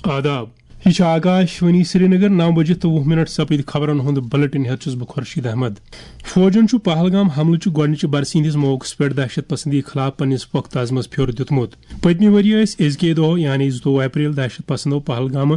آداب یہ آکاشوانی سری نگر 9:20 سپد خبرن ہند بلٹن ہیت بہ خورشید احمد. فوجن پہلگام حملہ گۄڈنِچ برسی ہندس موقعس پہ دہشت پسندی خلاف پنس پختہ عزمس پھر دِیُتمُت. پتمہ ؤری أزکے دۄہ یعنی 22 اپریل دہشت پسندو پہلگام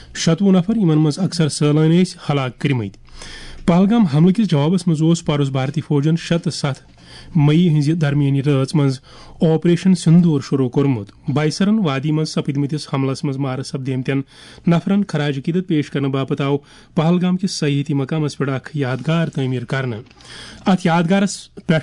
27 نفر یمن مز اکثر سٲلٲنۍ ہلاک کٔرمٕتۍ. پہلگام حملہ کس جوابس مز پارس بھارتی فوجن 6 تہٕ 7 مئی ہز درمیانی رٲژ مز آپریشن سندور شروع کورمت. بائیسرن وادی مز سپدمتس حملس مز مارٕ سپدیمتین نفرن خراج عقیدت پیش کرنے باپت آو پہلگام کس سیاحتی مقامس پہ اخ یادگار تعمیر کرنے. ات یادگارس پہ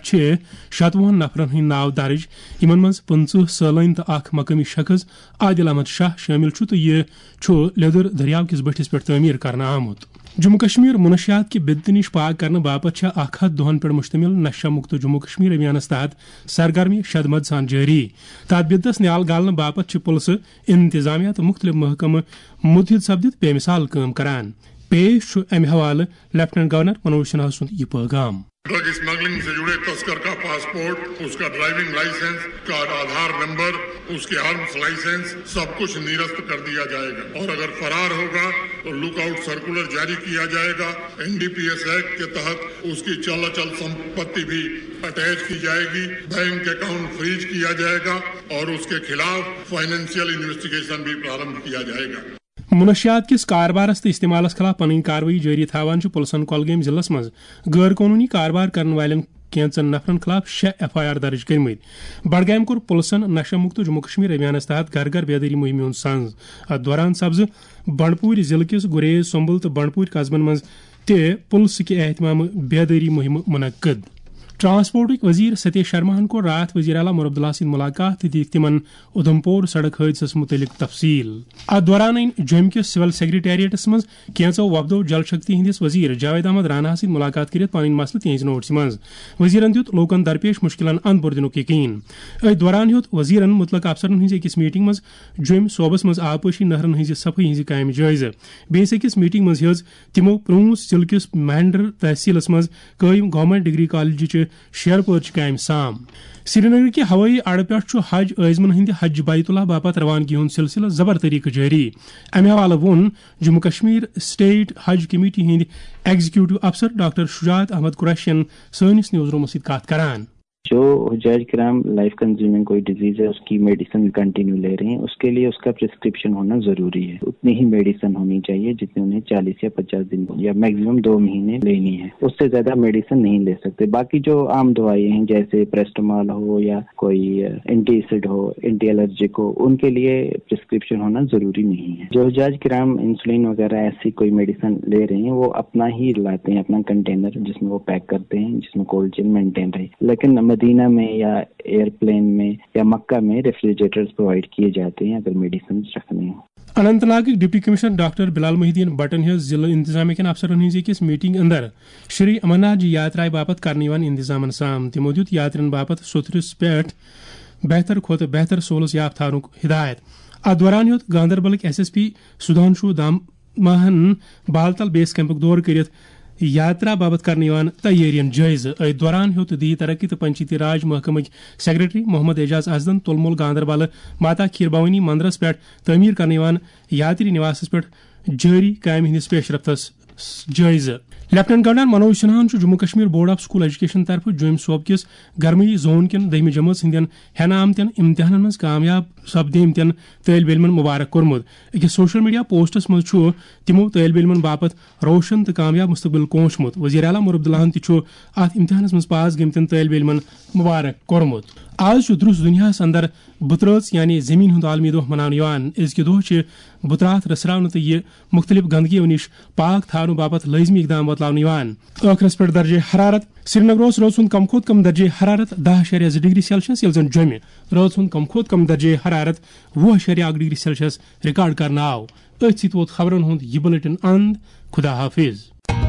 27 نفرن ہند ناو درج یمن مز 50 سٲلٲنۍ تہٕ اخ مقامی شخص عادل احمد شاہ شامل چھ تہٕ یہ لیدر دریاو کس بٹھس پہ تعمیر کرنے آمت. جموں کشمیر منشیات کہ بدت نش پاک کرنے باپت 100 دۄہن پہ مشتمل نشہ مکت جموں کشمیر ابھیانس تحت سرگرمی شدمت سان جاری. تات بدتس نیال گالنے باپت پُلسہٕ انتظامیہ تو مختلف محکمہ متحد سپدت بے مثال کٲم کران. پیش امہ حوالہ لیفٹنٹ گورنر منوج سنہا سند یہ پیغام. ڈرگ اسمگلنگ سے جڑے تسکر کا پاسپورٹ، اس کا ڈرائیونگ لائسنس کا آدھار نمبر، اس کے آرمز لائسنس سب کچھ نرست کر دیا جائے گا، اور اگر فرار ہوگا تو لک آؤٹ سرکولر جاری کیا جائے گا. NDPS ایکٹ کے تحت اس کی چل اچل سمپتی بھی اٹیچ کی جائے گی، بینک اکاؤنٹ فریز کیا جائے گا اور اس کے خلاف فائنینشیل انویسٹیگیشن بھی پرارمبھ کیا جائے گا. منشیات کس کاربارس تو استعمالس خلاف پن کاروٲیی جاری تھاوان پُلسن کۄلگٲمۍ ضلعس مز غیر قونوٗنی کاربار کرن والٮ۪ن کینژن نفرن خلاف 6 FIR درج کٔرمٕتۍ. بڈگامہِ کوٚر پُلسن نشہ مکت جموں کشمیر ابھیانس تحت گھر گھر بیدٲری مہمہِ ہُنٛد سنٛز. اتھ دوران سپزٕ بنڈپور ضلعہٕ کس گریز سمبل تو بنڈپور قصبن مز تہِ پُلسہٕ کہِ احتمام بیدٲری مہم منعقد. ٹرانسپورٹک وزیر ستیش شرماہن کوٚر راتھ وزیر اعلیٰ عمر عبداللہ سۭتۍ ملاقات تہٕ دِتھ تِمن ادھمپور سڑک حٲدثس متعلق تفصیل. اتھ دوران أنۍ جوٚمہِ کِس سول سیکریٹریٹس منٛز کینژو وفدو جل شکتی ہندس وزیر جاوید احمد راناہس سۭتۍ ملاقات کٔرِتھ پنٕنۍ مسلہٕ تِہنٛزِ نوٹسہِ منٛز. وزیرن دیُت لوٗکن درپیش مُشکلن اند پور دِنُک یقین. أتھۍ دوران ہیوٚت وزیرن مُتلقہٕ افسرن ہٕنٛزِ أکِس میٹنگ منٛز جوٚمۍ صوبس منٛز آبپاشی نہرن ہٕنٛزِ صفٲیی ہٕنٛزِ کامہِ جٲیزٕ. بیٚیِس أکِس میٹنگ منٛز ہیٚژ تِمو پرٛوٗنٛس ضلعہٕ کِس مہینڈر تحصیلس منٛز قٲیِم گورنمنٹ ڈگری کالجچہِ شیرپورچہِ کامہِ سام. سری نگر کہ ہوٲیی اڈٕ پٮ۪ٹھ حج عٲزمن ہندِ حج بیت اللہ باپت روانگی ہُنٛد سلسلہٕ زبر طریقہٕ جاری. امہ حوالہٕ ووٚن جموں کشمیر سٹیٹ حج کمیٹی ہٕنٛدۍ ایگزیکٹو افسر ڈاکٹر شجاعت احمد قریشین سٲنِس نیوز رومس سۭتۍ کتھ کران. جو حجاج کرام لائف کنزیومنگ کوئی ڈیزیز ہے اس کی میڈیسن کنٹینیو لے رہے ہیں، اس کے لیے اس کا پرسکرپشن ہونا ضروری ہے. اتنی ہی میڈیسن ہونی چاہیے جتنے انہیں 40 یا 50 دن یا میکسیمم 2 مہینے لینی ہے. اس سے زیادہ میڈیسن نہیں لے سکتے. باقی جو عام دوائیں ہیں جیسے پریسٹمال ہو یا کوئی اینٹی ایسڈ ہو، اینٹی الرجک ہو، ان کے لیے پرسکرپشن ہونا ضروری نہیں ہے. جو حجاج کرام انسولین وغیرہ ایسی کوئی میڈیسن لے رہے ہیں وہ اپنا ہی لاتے ہیں، اپنا کنٹینر جس میں وہ پیک کرتے ہیں، جس میں کولڈ چین مینٹین رہے. لیکن مدینہ میں یا ایئرپلین میں یا مکہ میں ریفریجریٹرز پرووائڈ کیے جاتے ہیں اگر میڈیسن رکھنے ہوں. Anantnag deputy commissioner doctor Bilal Mohi uddin بٹن ہز ضلع انتظامیہ کن افسرن ہز أکِس میٹنگ اندر شری امرناتھ جی یاترا باپت کرنے انتظامن سام. تمو دیُت یاترین باپت سوتھرس پٮ۪ٹھ بہتر کھۄتہٕ بہتر سہولت یافتہ تھاونُک ہدایت. اتھ دوران ہیوٚت گاندربلٕکۍ SSP سدھانشو داماہن بالتل بیس کیمپُک دورٕ کٔرِتھ یاترا باپت کرنے تیارین جٲیزٕ. أتھۍ دوران ہیوٚت دی ترقی تو پنچایتی راج محکمٕکۍ سیکرٹری محمد اعجاز اسدن تُلمُل گاندربل ماتا کھیٖر بھوانی مندرس پٮ۪ٹھ تعمیٖر کرنے یاتری نواسس پٮ۪ٹھ جٲری کامہِ ہٕنٛدِس پیش رفتس جٲیزٕ. لیفٹنٹ گورنر منوج سنہاہن Jammu Kashmir board of school education طرف جوٚمۍ صوبہ کِس گرمئی زون کٮ۪ن 10ہمہِ جمٲژ ہٕنٛدٮ۪ن ہٮ۪نہٕ آمتٮ۪ن امتحانن منٛز کامیاب سپدیمتٮ۪ن طٲلبہِ علمن مبارک کوٚرمُت. أکِس سوشل میڈیا پوسٹس منٛز چھُ تِمو طٲلبہِ علمن باپت روشن تہٕ کامیاب مستقبل کونٛچمُت. وزیر اعلیٰ عمر عبداللہن تہِ چھُ اتھ امتحانس منٛز پاس گٔمتٮ۪ن طٲلبہِ علمن مبارک کوٚرمُت. آز چھُ دُرُس دُنیاہس اندر بُترٲژ یعنی زٔمیٖن ہُنٛد عالمی دۄہ مناونہٕ یِوان. أزکہِ دۄہ چھِ بُترات رژھراونہٕ تہٕ یہِ مختلف گندگیو نِش پاک تھاونہٕ باپت لٲزمی اقدام بتلاونہٕ یِوان. ٲخرس پٮ۪ٹھ درجے حرارت سری نگر روز ہُنٛد کم کھۄتہٕ کم درجے حرارت 10.2 ڈگری سیلسیس ییٚلہِ زن جوٚمہِ رٲژ ہُنٛد کم کھۄتہٕ کم درجے حرارت 20.1 ڈگری سیلسیس رِکارڈ کرنہٕ آو. أتھۍ سۭتۍ ووت خبرن ہُنٛد یہِ بُلٹن اند. خدا حافظ.